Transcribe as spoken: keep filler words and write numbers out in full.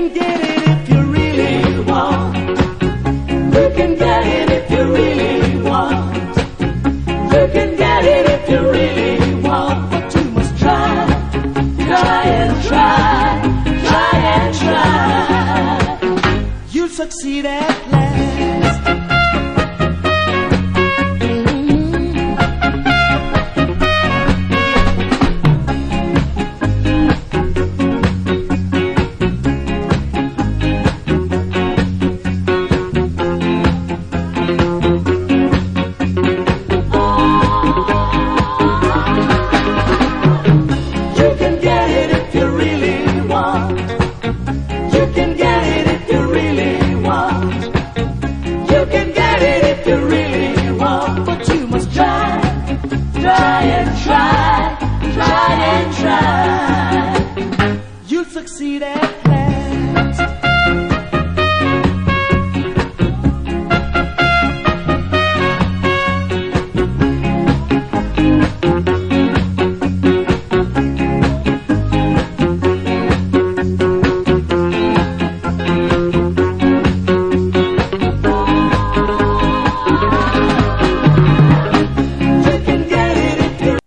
can get it if you really want. You can get it if you really want. You can get it if you really want. But you must try, try and try, try and try. You'll succeed at last. Try and try, try and try. You'll succeed at last.